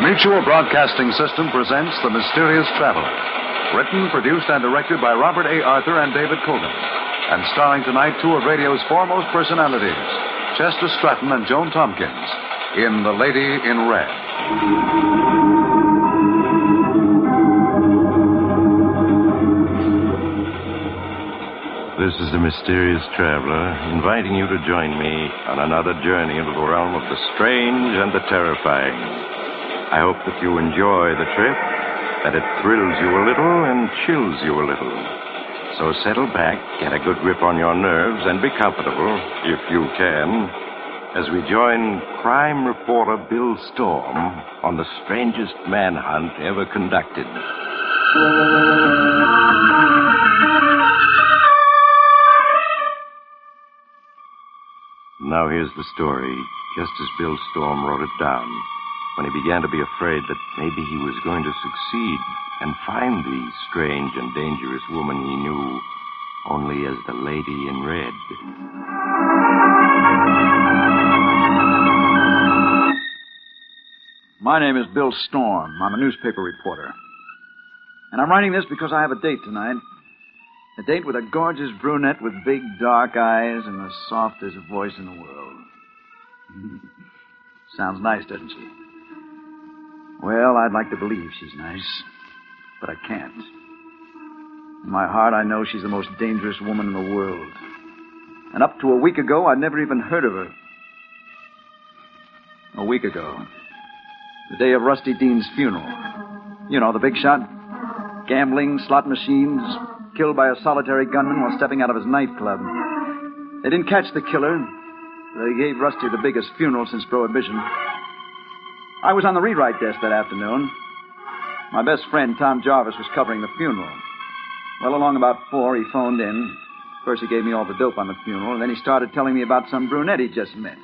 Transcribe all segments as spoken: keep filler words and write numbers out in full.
Mutual Broadcasting System presents The Mysterious Traveler. Written, produced, and directed by Robert A. Arthur and David Cogan. And starring tonight two of radio's foremost personalities, Chester Stratton and Joan Tompkins, in The Lady in Red. This is the Mysterious Traveler, inviting you to join me on another journey into the realm of the strange and the terrifying. I hope that you enjoy the trip, that it thrills you a little and chills you a little. So settle back, get a good grip on your nerves, and be comfortable, if you can, as we join crime reporter Bill Storm on the strangest manhunt ever conducted. Now here's the story, just as Bill Storm wrote it down, when he began to be afraid that maybe he was going to succeed and find the strange and dangerous woman he knew only as the Lady in Red. My name is Bill Storm. I'm a newspaper reporter. And I'm writing this because I have a date tonight. A date with a gorgeous brunette with big, dark eyes and the softest voice in the world. Sounds nice, doesn't she? Well, I'd like to believe she's nice, but I can't. In my heart, I know she's the most dangerous woman in the world. And up to a week ago, I'd never even heard of her. A week ago, the day of Rusty Dean's funeral. You know, the big shot. Gambling, slot machines, killed by a solitary gunman while stepping out of his nightclub. They didn't catch the killer. They gave Rusty the biggest funeral since Prohibition. I was on the rewrite desk that afternoon. My best friend, Tom Jarvis, was covering the funeral. Well, along about four, he phoned in. First, he gave me all the dope on the funeral, and then he started telling me about some brunette he just met.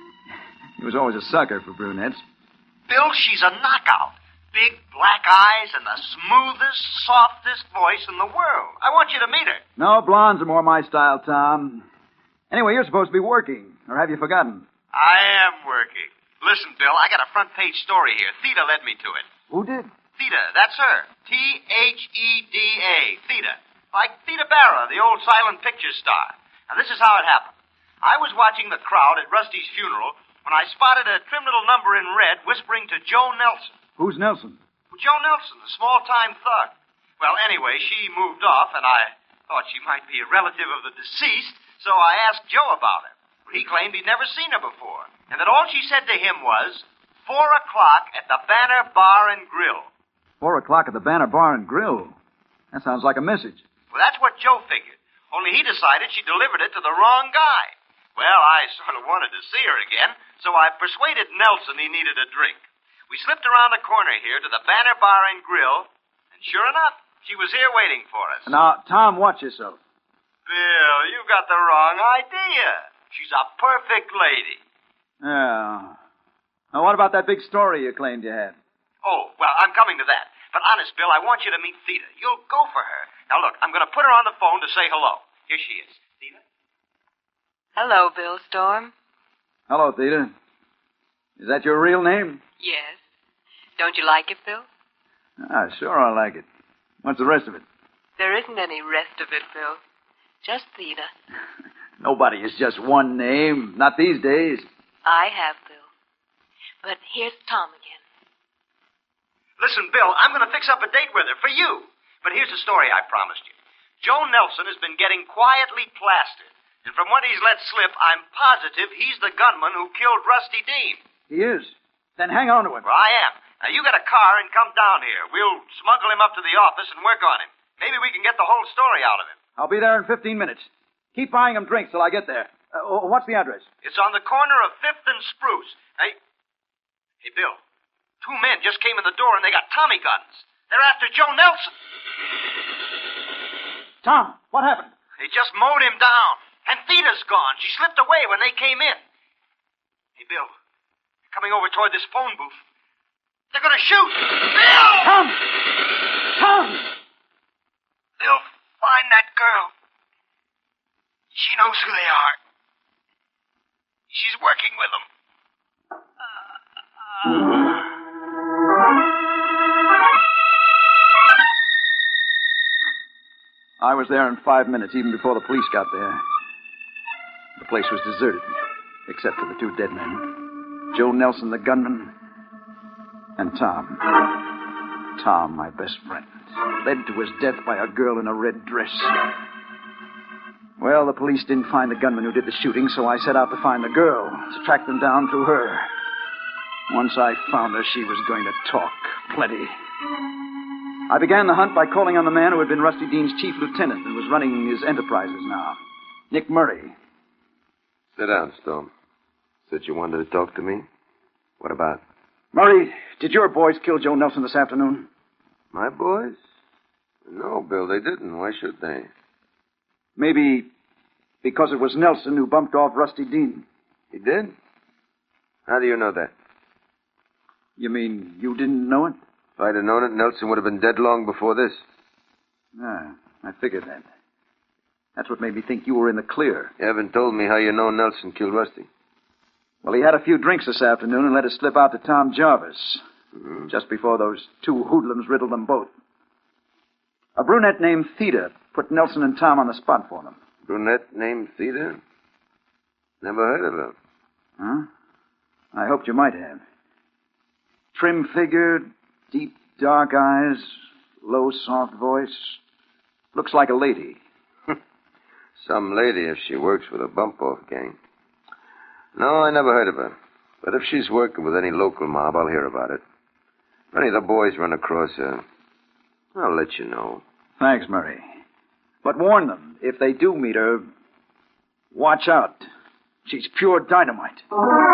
He was always a sucker for brunettes. Bill, she's a knockout. Big black eyes and the smoothest, softest voice in the world. I want you to meet her. No, blondes are more my style, Tom. Anyway, you're supposed to be working. Or have you forgotten? I am working. Listen, Bill, I got a front-page story here. Theta led me to it. Who did? Theta, that's her. T H E D A, Theta. Like Theta Barra, the old silent picture star. Now, this is how it happened. I was watching the crowd at Rusty's funeral when I spotted a trim little number in red whispering to Joe Nelson. Who's Nelson? Well, Joe Nelson, the small-time thug. Well, anyway, she moved off, and I thought she might be a relative of the deceased, so I asked Joe about her. Well, he claimed he'd never seen her before, and that all she said to him was, four o'clock at the Banner Bar and Grill. Four o'clock at the Banner Bar and Grill? That sounds like a message. Well, that's what Joe figured, only he decided she delivered it to the wrong guy. Well, I sort of wanted to see her again, so I persuaded Nelson he needed a drink. We slipped around the corner here to the Banner Bar and Grill, and sure enough, she was here waiting for us. Now, Tom, watch yourself. Bill, you got the wrong idea. She's a perfect lady. Yeah. Now, what about that big story you claimed you had? Oh, well, I'm coming to that. But honest, Bill, I want you to meet Theta. You'll go for her. Now, look, I'm going to put her on the phone to say hello. Here she is. Theta? Hello, Bill Storm. Hello, Theta. Is that your real name? Yes. Don't you like it, Bill? Ah, sure I like it. What's the rest of it? There isn't any rest of it, Bill. Just Theta. Nobody is just one name. Not these days. I have, Bill. But here's Tom again. Listen, Bill, I'm going to fix up a date with her for you. But here's the story I promised you. Joe Nelson has been getting quietly plastered. And from what he's let slip, I'm positive he's the gunman who killed Rusty Dean. He is? Then hang on to him. Well, I am. Now, you get a car and come down here. We'll smuggle him up to the office and work on him. Maybe we can get the whole story out of him. I'll be there in fifteen minutes. Keep buying him drinks till I get there. Uh, what's the address? It's on the corner of fifth and Spruce. Hey, hey, Bill. Two men just came in the door and they got Tommy guns. They're after Joe Nelson. Tom, what happened? They just mowed him down. And Theta's gone. She slipped away when they came in. Hey, Bill. They're coming over toward this phone booth. They're going to shoot. Bill! Tom! Tom! They'll find that girl. She knows who they are. She's working with them. Uh, uh... there in five minutes, even before the police got there. The place was deserted, except for the two dead men. Joe Nelson, the gunman, and Tom. Tom, my best friend, led to his death by a girl in a red dress. Well, the police didn't find the gunman who did the shooting, so I set out to find the girl, to track them down through her. Once I found her, she was going to talk plenty. I began the hunt by calling on the man who had been Rusty Dean's chief lieutenant and was running his enterprises now, Nick Murray. Sit down, Storm. Said you wanted to talk to me? What about? Murray, did your boys kill Joe Nelson this afternoon? My boys? No, Bill, they didn't. Why should they? Maybe because it was Nelson who bumped off Rusty Dean. He did? How do you know that? You mean you didn't know it? If I'd have known it, Nelson would have been dead long before this. Ah, I figured that. That's what made me think you were in the clear. You haven't told me how you know Nelson killed Rusty. Well, he had a few drinks this afternoon and let it slip out to Tom Jarvis. Mm-hmm. Just before those two hoodlums riddled them both. A brunette named Theda put Nelson and Tom on the spot for them. Brunette named Theda? Never heard of her. Huh? I hoped you might have. Trim figure, deep dark eyes, low soft voice. Looks like a lady. Some lady if she works with a bump-off gang. No, I never heard of her. But if she's working with any local mob, I'll hear about it. If any of the boys run across her, I'll let you know. Thanks, Murray. But warn them, if they do meet her, watch out. She's pure dynamite.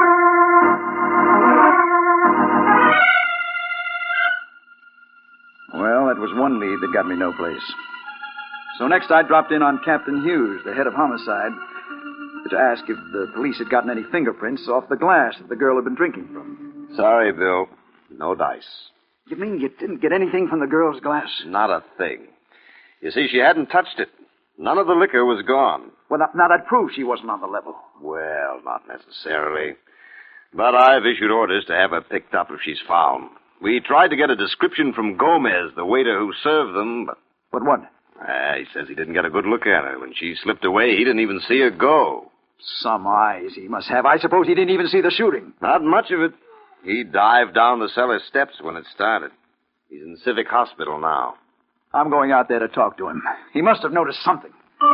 Well, that was one lead that got me no place. So next I dropped in on Captain Hughes, the head of homicide, to ask if the police had gotten any fingerprints off the glass that the girl had been drinking from. Sorry, Bill. No dice. You mean you didn't get anything from the girl's glass? Not a thing. You see, she hadn't touched it. None of the liquor was gone. Well, now, now that proves she wasn't on the level. Well, not necessarily. But I've issued orders to have her picked up if she's found. We tried to get a description from Gomez, the waiter who served them, but... But what? Uh, he says he didn't get a good look at her. When she slipped away, he didn't even see her go. Some eyes he must have. I suppose he didn't even see the shooting. Not much of it. He dived down the cellar steps when it started. He's in Civic Hospital now. I'm going out there to talk to him. He must have noticed something.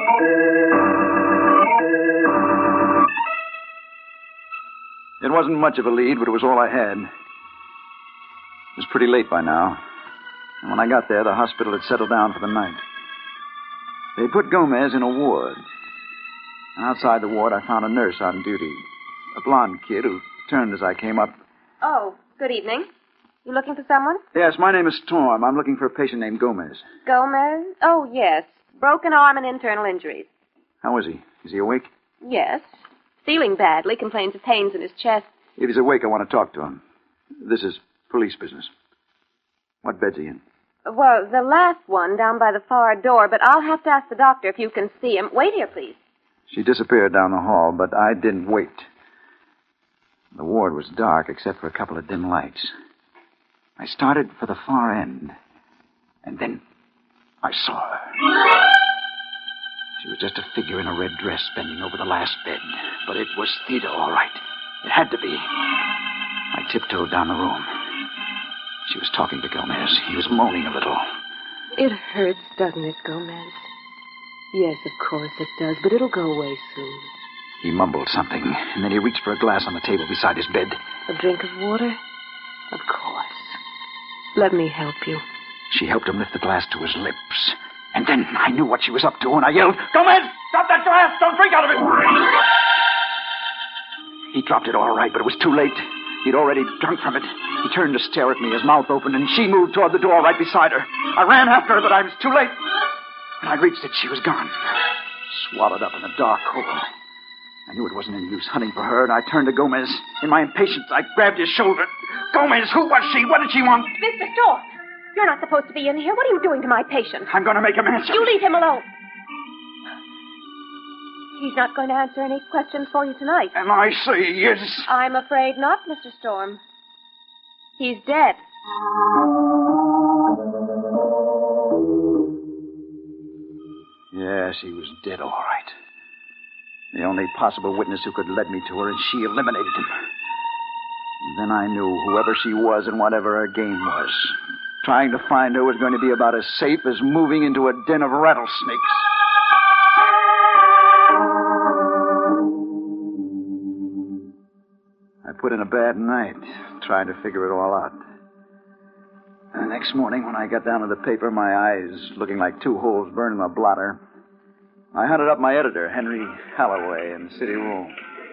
It wasn't much of a lead, but it was all I had. It was pretty late by now. And when I got there, the hospital had settled down for the night. They put Gomez in a ward. Outside the ward, I found a nurse on duty. A blonde kid who turned as I came up. Oh, good evening. You looking for someone? Yes, my name is Storm. I'm looking for a patient named Gomez. Gomez? Oh, yes. Broken arm and internal injuries. How is he? Is he awake? Yes. Feeling badly, complains of pains in his chest. If he's awake, I want to talk to him. This is police business. What bed's he in? Well, the last one down by the far door, but I'll have to ask the doctor if you can see him. Wait here, please. She disappeared down the hall, but I didn't wait. The ward was dark except for a couple of dim lights. I started for the far end, and then I saw her. She was just a figure in a red dress bending over the last bed, but it was Theda, all right. It had to be. I tiptoed down the room. She was talking to Gomez. He was moaning a little. It hurts, doesn't it, Gomez? Yes, of course it does, but it'll go away soon. He mumbled something, and then he reached for a glass on the table beside his bed. A drink of water? Of course. Let me help you. She helped him lift the glass to his lips. And then I knew what she was up to, and I yelled, Gomez, stop that glass! Don't drink out of it! He dropped it all right, but it was too late. He'd already drunk from it. He turned to stare at me, his mouth open, and she moved toward the door right beside her. I ran after her, but I was too late. When I reached it, she was gone. Swallowed up in a dark hole. I knew it wasn't any use hunting for her, and I turned to Gomez. In my impatience, I grabbed his shoulder. Gomez, who was she? What did she want? Mister Storm, you're not supposed to be in here. What are you doing to my patient? I'm going to make him answer. You leave him alone. He's not going to answer any questions for you tonight. And I say yes. I'm afraid not, Mister Storm. He's dead. Yes, he was dead, all right. The only possible witness who could lead me to her, and she eliminated him. And then I knew whoever she was and whatever her game was, trying to find her was going to be about as safe as moving into a den of rattlesnakes. I put in a bad night, trying to figure it all out. The next morning, when I got down to the paper, my eyes looking like two holes burned in a blotter, I hunted up my editor, Henry Holloway, in the city room.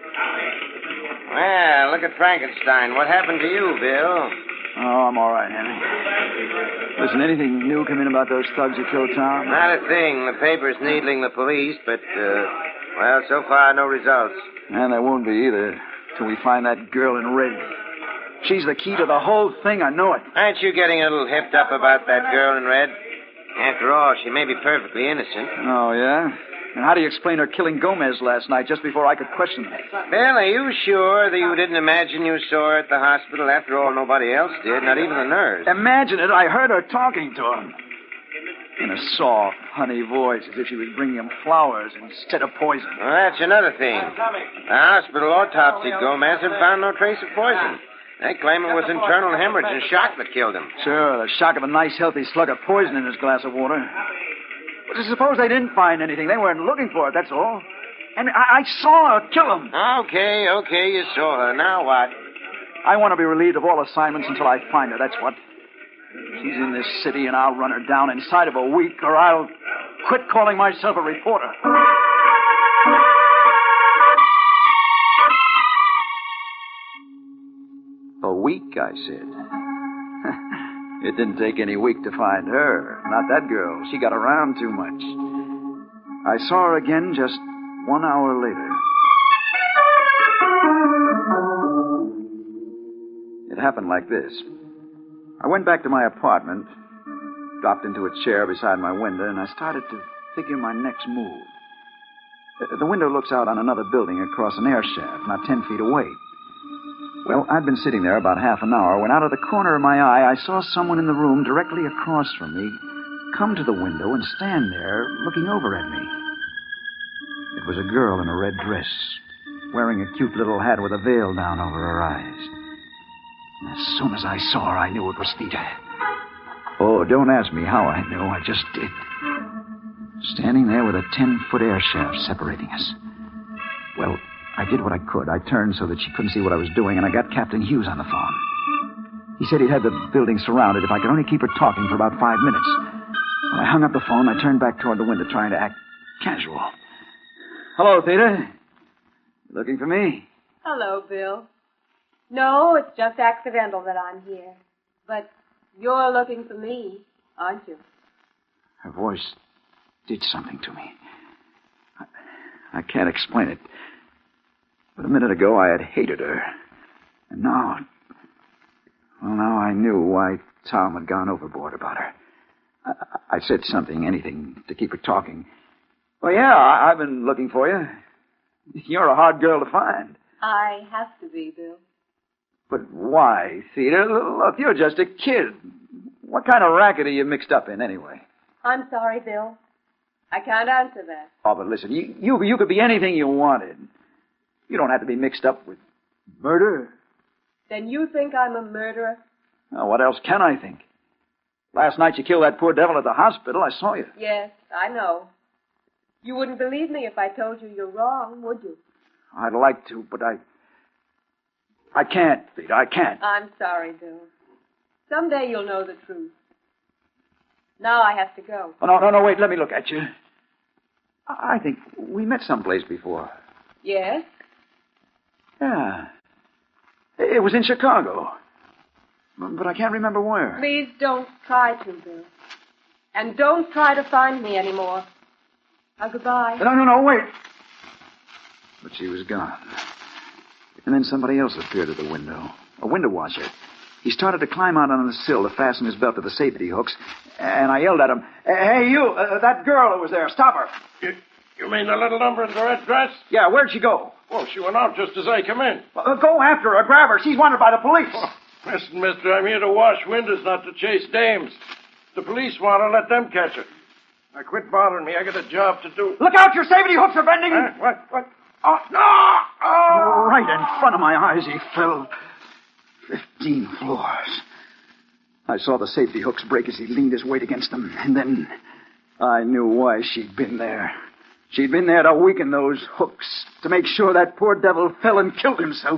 Well, look at Frankenstein. What happened to you, Bill? Oh, I'm all right, Henry. Listen, anything new come in about those thugs who killed Tom? Not a thing. The paper's needling the police, but, uh, well, so far, no results. And there won't be either, till we find that girl in red. She's the key to the whole thing, I know it. Aren't you getting a little hipped up about that girl in red? After all, she may be perfectly innocent. Oh, yeah? And how do you explain her killing Gomez last night just before I could question her? Bill, are you sure that you didn't imagine you saw her at the hospital? After all, nobody else did, not even the nurse. Imagine it. I heard her talking to him. In a soft, honey voice, as if she was bringing him flowers instead of poison. Well, that's another thing. The hospital autopsied Gomez and found no trace of poison. They claim it was internal hemorrhage and shock that killed him. Sure, the shock of a nice, healthy slug of poison in his glass of water. But suppose they didn't find anything. They weren't looking for it, that's all. And I, I saw her kill him. Okay, okay, you saw her. Now what? I want to be relieved of all assignments until I find her, that's what. She's in this city, and I'll run her down inside of a week, or I'll quit calling myself a reporter. A week, I said. It didn't take any week to find her. Not that girl. She got around too much. I saw her again just one hour later. It happened like this. I went back to my apartment, dropped into a chair beside my window, and I started to figure my next move. The window looks out on another building across an air shaft, not ten feet away. Well, I'd been sitting there about half an hour when out of the corner of my eye I saw someone in the room directly across from me come to the window and stand there looking over at me. It was a girl in a red dress, wearing a cute little hat with a veil down over her eyes. And as soon as I saw her, I knew it was Theta. Oh, don't ask me how I knew. I just did. Standing there with a ten-foot air shaft separating us. Well, I did what I could. I turned so that she couldn't see what I was doing, and I got Captain Hughes on the phone. He said he'd had the building surrounded if I could only keep her talking for about five minutes. When I hung up the phone, I turned back toward the window, trying to act casual. Hello, Theta. Looking for me? Hello, Bill. No, it's just accidental that I'm here. But you're looking for me, aren't you? Her voice did something to me. I, I can't explain it. But a minute ago, I had hated her. And now... Well, now I knew why Tom had gone overboard about her. I, I said something, anything, to keep her talking. Well, yeah, I, I've been looking for you. You're a hard girl to find. I have to be, Bill. But why, Theta? Look, you're just a kid. What kind of racket are you mixed up in, anyway? I'm sorry, Bill. I can't answer that. Oh, but listen, you, you, you could be anything you wanted. You don't have to be mixed up with murder. Then you think I'm a murderer? Well, what else can I think? Last night you killed that poor devil at the hospital. I saw you. Yes, I know. You wouldn't believe me if I told you you're wrong, would you? I'd like to, but I... I can't, Theta. I can't. I'm sorry, Bill. Someday you'll know the truth. Now I have to go. Oh, no, no, no, wait. Let me look at you. I think we met someplace before. Yes? Yeah. It was in Chicago. But I can't remember where. Please don't try to, Bill. And don't try to find me anymore. Now, goodbye. No, no, no, wait. But she was gone. And then somebody else appeared at the window. A window washer. He started to climb out on the sill to fasten his belt to the safety hooks. And I yelled at him, "Hey, you, uh, that girl who was there, stop her." You, you mean the little number in the red dress? Yeah, where'd she go? Well, she went out just as I come in. Uh, go after her, grab her. She's wanted by the police. Oh, listen, mister, I'm here to wash windows, not to chase dames. The police want to let them catch her. Now, quit bothering me. I got a job to do. Look out, your safety hooks are bending! Huh? What? What? Oh, no! Oh! Right in front of my eyes, he fell. Fifteen floors. I saw the safety hooks break as he leaned his weight against them, and then I knew why she'd been there. She'd been there to weaken those hooks, to make sure that poor devil fell and killed himself.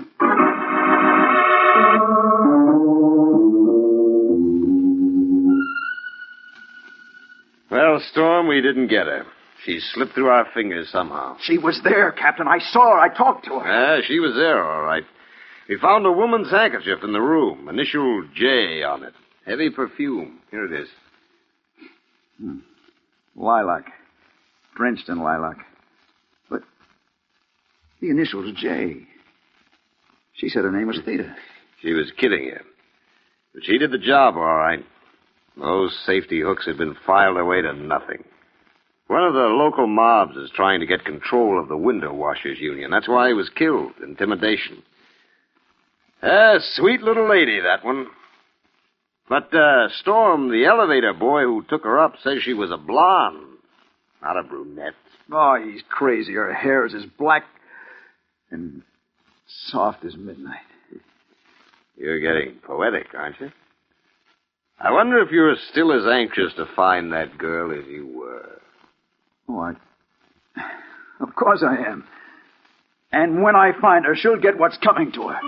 Well, Storm, we didn't get her. She slipped through our fingers somehow. She was there, Captain. I saw her. I talked to her. Ah, she was there, all right. We found a woman's handkerchief in the room. Initial J on it. Heavy perfume. Here it is. Hmm. Lilac. Drenched in lilac. But the initials J. She said her name was Theta. She was kidding you. But she did the job, all right. Those safety hooks had been filed away to nothing. One of the local mobs is trying to get control of the window washers union. That's why he was killed. Intimidation. Ah, sweet little lady, that one. But, uh, Storm, the elevator boy who took her up, says she was a blonde, not a brunette. Oh, he's crazy. Her hair is as black and soft as midnight. You're getting poetic, aren't you? I wonder if you're still as anxious to find that girl as you were. Oh, I... Of course I am. And when I find her, she'll get what's coming to her.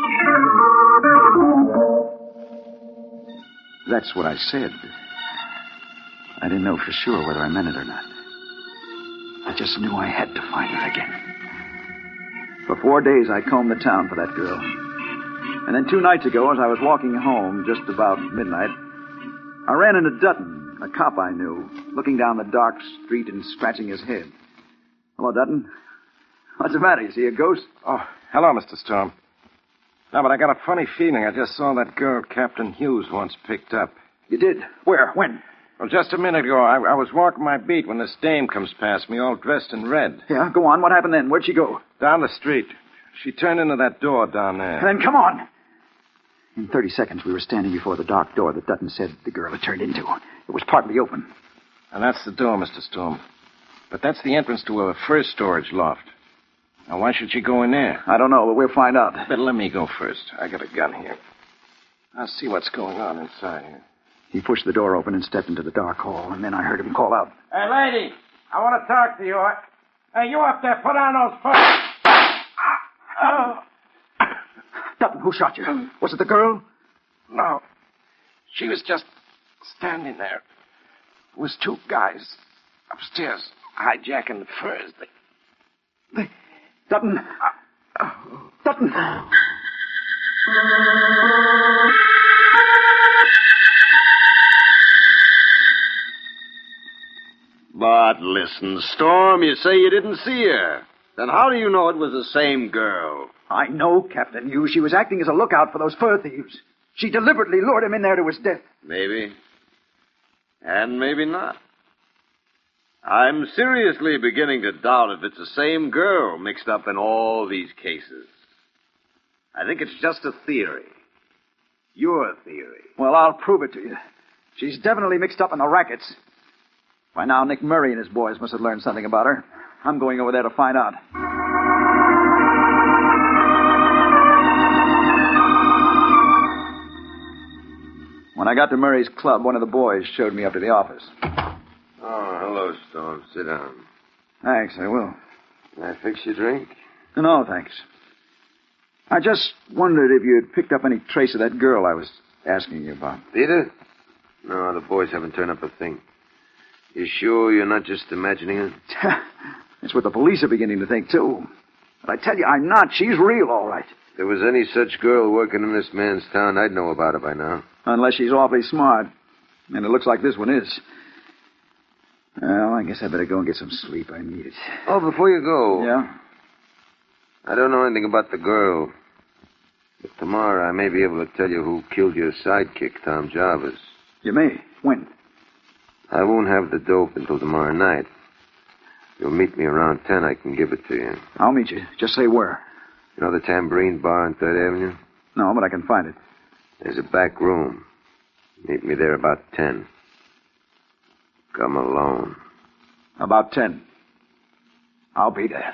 That's what I said. I didn't know for sure whether I meant it or not. I just knew I had to find her again. For four days, I combed the town for that girl. And then two nights ago, as I was walking home just about midnight, I ran into Dutton, a cop I knew, looking down the dark street and scratching his head. Hello, Dutton. What's the matter? You see a ghost? Oh, hello, Mister Storm. No, but I got a funny feeling. I just saw that girl Captain Hughes once picked up. You did? Where? When? Well, just a minute ago. I, I was walking my beat when this dame comes past me, all dressed in red. Yeah, go on. What happened then? Where'd she go? Down the street. She turned into that door down there. Then come on. In thirty seconds, we were standing before the dark door that Dutton said the girl had turned into. It was partly open. And that's the door, Mister Storm. But that's the entrance to her first storage loft. Now, why should she go in there? I don't know, but we'll find out. Better let me go first. I got a gun here. I'll see what's going on inside here. He pushed the door open and stepped into the dark hall, and then I heard him call out. Hey, lady, I want to talk to you. Hey, you up there, put on those pants. Oh. Dutton, who shot you? Was it the girl? No. She was just standing there. It was two guys upstairs hijacking the furs. They... They... Dutton. Uh, Dutton. But listen, Storm, you say you didn't see her. Then how do you know it was the same girl? I know, Captain Hughes. She was acting as a lookout for those fur thieves. She deliberately lured him in there to his death. Maybe. And maybe not. I'm seriously beginning to doubt if it's the same girl mixed up in all these cases. I think it's just a theory. Your theory. Well, I'll prove it to you. She's definitely mixed up in the rackets. By now, Nick Murray and his boys must have learned something about her. I'm going over there to find out. When I got to Murray's club, one of the boys showed me up to the office. Oh, hello, Storm. Sit down. Thanks, I will. Can I fix your drink? No, thanks. I just wondered if you had picked up any trace of that girl I was asking you about. Theta? No, the boys haven't turned up a thing. You sure you're not just imagining it? It's what the police are beginning to think, too. But I tell you, I'm not. She's real, all right. If there was any such girl working in this man's town, I'd know about her by now. Unless she's awfully smart. And it looks like this one is. Well, I guess I better go and get some sleep. I need it. Oh, before you go. Yeah? I don't know anything about the girl. But tomorrow I may be able to tell you who killed your sidekick, Tom Jarvis. You may. When? I won't have the dope until tomorrow night. If you'll meet me around ten, I can give it to you. I'll meet you. Just say where. You know the Tambourine Bar on third Avenue? No, but I can find it. There's a back room. Meet me there about ten. Come alone. About ten. I'll be there.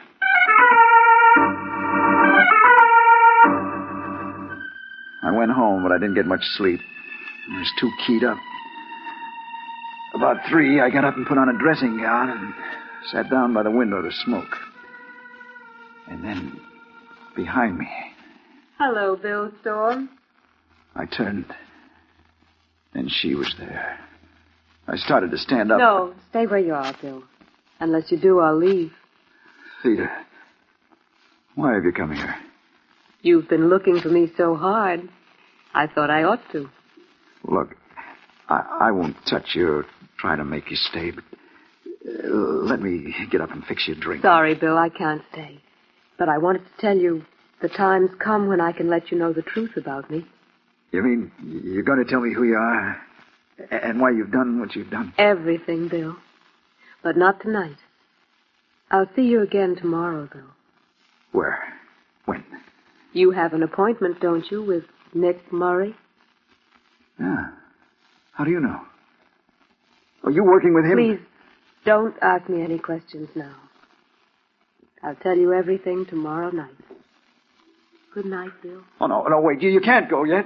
I went home, but I didn't get much sleep. I was too keyed up. About three, I got up and put on a dressing gown and sat down by the window to smoke. And then, behind me, Hello, Bill Storm. I turned, and she was there. I started to stand up. No, stay where you are, Bill. Unless you do, I'll leave. Theda, why have you come here? You've been looking for me so hard. I thought I ought to. Look, I, I won't touch you or try to make you stay, but uh, let me get up and fix you a drink. Sorry, Bill, I can't stay. But I wanted to tell you the time's come when I can let you know the truth about me. You mean you're going to tell me who you are and why you've done what you've done? Everything, Bill. But not tonight. I'll see you again tomorrow, Bill. Where? When? You have an appointment, don't you, with Nick Murray? Yeah. How do you know? Are you working with him? Please, don't ask me any questions now. I'll tell you everything tomorrow night. Good night, Bill. Oh, no, no, wait. You, you can't go yet.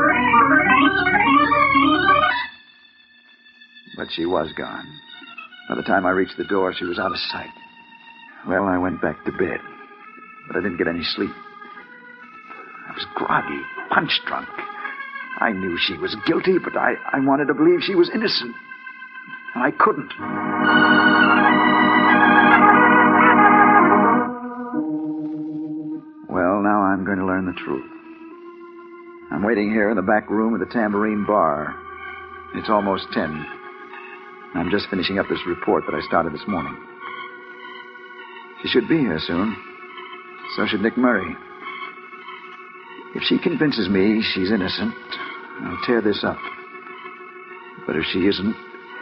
But she was gone. By the time I reached the door, she was out of sight. Well, I went back to bed. But I didn't get any sleep. I was groggy, punch-drunk. I knew she was guilty, but I, I wanted to believe she was innocent. And I couldn't. Well, now I'm going to learn the truth. I'm waiting here in the back room of the Tambourine Bar. It's almost ten. I'm just finishing up this report that I started this morning. She should be here soon. So should Nick Murray. If she convinces me she's innocent, I'll tear this up. But if she isn't,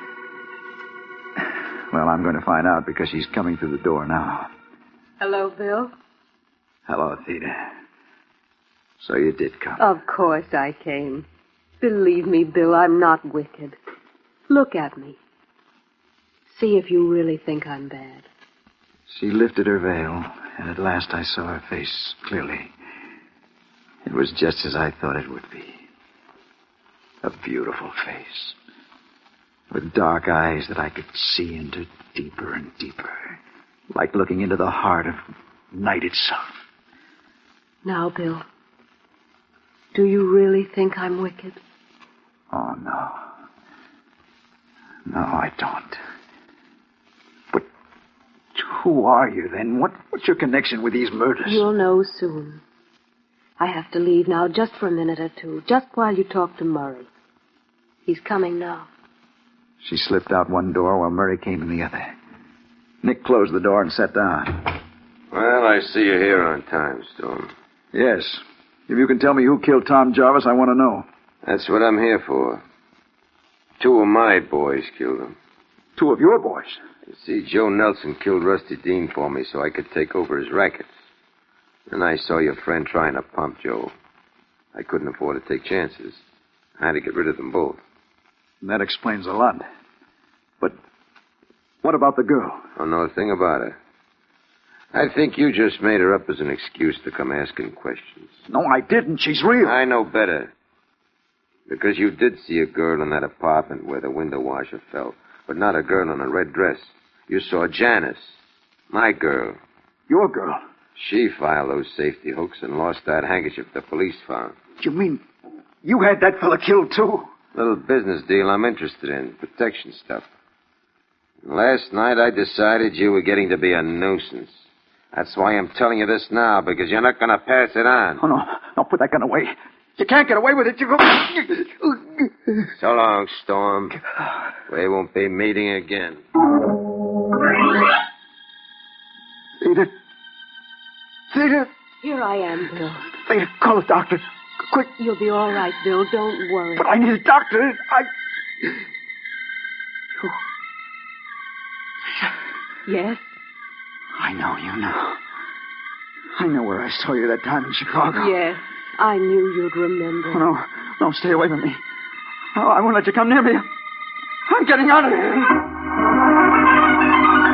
well, I'm going to find out because she's coming through the door now. Hello, Bill. Hello, Theda. So you did come. Of course I came. Believe me, Bill, I'm not wicked. Look at me. See if you really think I'm bad. She lifted her veil, and at last I saw her face clearly. It was just as I thought it would be. A beautiful face. With dark eyes that I could see into deeper and deeper. Like looking into the heart of night itself. Now, Bill, do you really think I'm wicked? Oh, no. No, I don't. But who are you, then? What, what's your connection with these murders? You'll know soon. I have to leave now just for a minute or two, just while you talk to Murray. He's coming now. She slipped out one door while Murray came in the other. Nick closed the door and sat down. Well, I see you're here on time, Storm. Yes. If you can tell me who killed Tom Jarvis, I want to know. That's what I'm here for. Two of my boys killed him. Two of your boys? You see, Joe Nelson killed Rusty Dean for me so I could take over his rackets. Then I saw your friend trying to pump Joe. I couldn't afford to take chances. I had to get rid of them both. That explains a lot. But what about the girl? I don't know a thing about her. I think you just made her up as an excuse to come asking questions. No, I didn't. She's real. I know better. Because you did see a girl in that apartment where the window washer fell. But not a girl in a red dress. You saw Janice. My girl. Your girl? She filed those safety hooks and lost that handkerchief the police found. You mean you had that fella killed, too? Little business deal I'm interested in. Protection stuff. Last night I decided you were getting to be a nuisance. That's why I'm telling you this now, because you're not going to pass it on. Oh, no. No, put that gun away. You can't get away with it. You go... So long, Storm. We won't be meeting again. Theda. Theda. Here I am, Bill. Theda, call a doctor. Quick. You'll be all right, Bill. Don't worry. But I need a doctor. I... Yes? I know you know. I know where I saw you that time in Chicago. Yes. I knew you'd remember. Oh, no. No, stay away from me. Oh, I won't let you come near me. I'm getting out of here.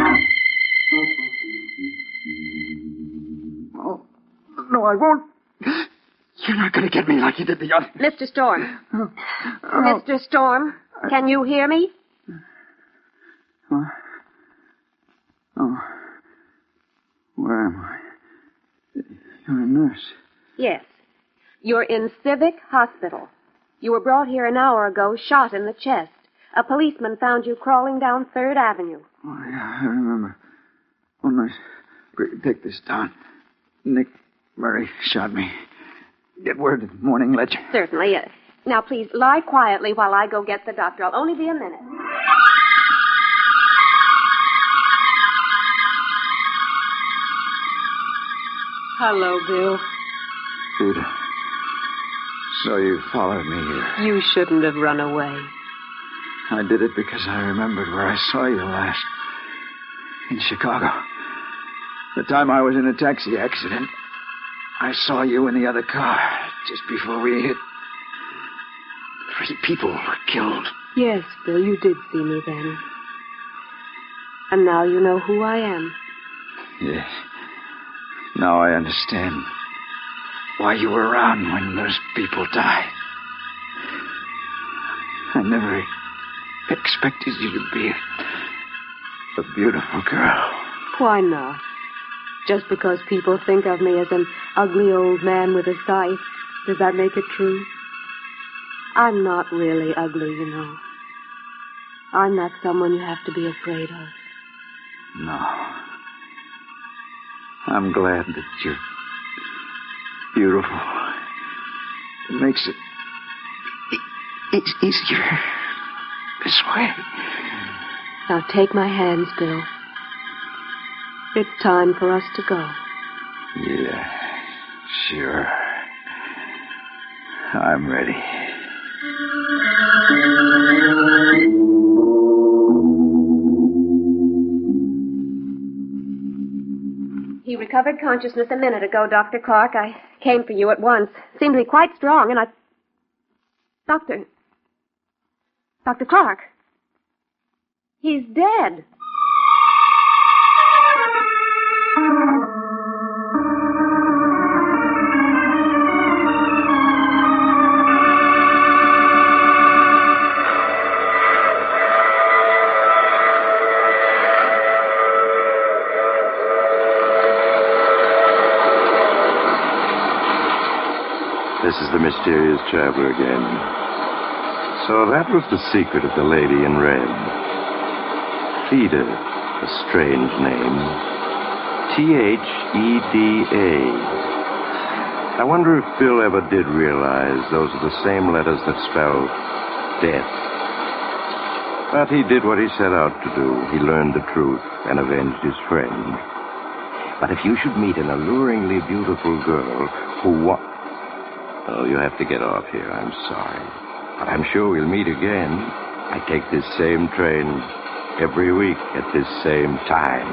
no, I won't. You're not going to get me like you did the other. Mister Storm. Oh. Oh. Mister Storm, can you hear me? Oh. oh. Where am I? You're a nurse. Yes. You're in Civic Hospital. You were brought here an hour ago, shot in the chest. A policeman found you crawling down Third Avenue. Oh, yeah, I remember. Oh, nice. Take this down. Nick Murray shot me. Get word to the Morning Ledger. Certainly. Uh, now, please, lie quietly while I go get the doctor. I'll only be a minute. Hello, Bill. Peter. So you followed me here. You shouldn't have run away. I did it because I remembered where I saw you last. In Chicago. The time I was in a taxi accident. I saw you in the other car just before we hit. Three people were killed. Yes, Bill, you did see me then. And now you know who I am. Yes. Now I understand why you were around when those people died. I never expected you to be a, a beautiful girl. Why not? Just because people think of me as an ugly old man with a scythe, does that make it true? I'm not really ugly, you know. I'm not someone you have to be afraid of. No. I'm glad that you're beautiful. It makes it e- e- easier this way. Now take my hands, Bill. It's time for us to go. Yeah, sure. I'm ready. He recovered consciousness a minute ago, Doctor Clark. I came for you at once. Seemed to be quite strong, and I... Doctor... Doctor Clark. He's dead. This is the mysterious traveler again. So that was the secret of the lady in red. Theda, a strange name. T H E D A. I wonder if Bill ever did realize those are the same letters that spell death. But he did what he set out to do. He learned the truth and avenged his friend. But if you should meet an alluringly beautiful girl who wa- Oh, you have to get off here. I'm sorry. But I'm sure we'll meet again. I take this same train every week at this same time.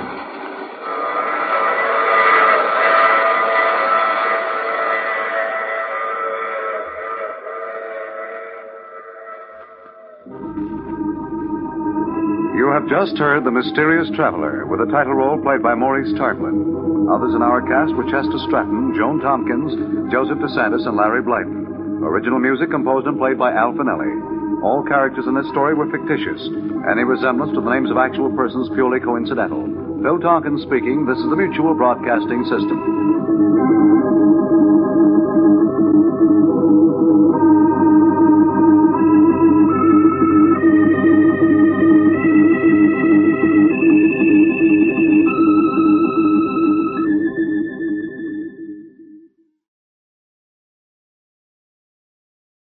You have just heard The Mysterious Traveler, with a title role played by Maurice Tarplin. Others in our cast were Chester Stratton, Joan Tompkins, Joseph DeSantis, and Larry Blyton. Original music composed and played by Al Finelli. All characters in this story were fictitious. Any resemblance to the names of actual persons purely coincidental. Phil Tompkins speaking. This is the Mutual Broadcasting System.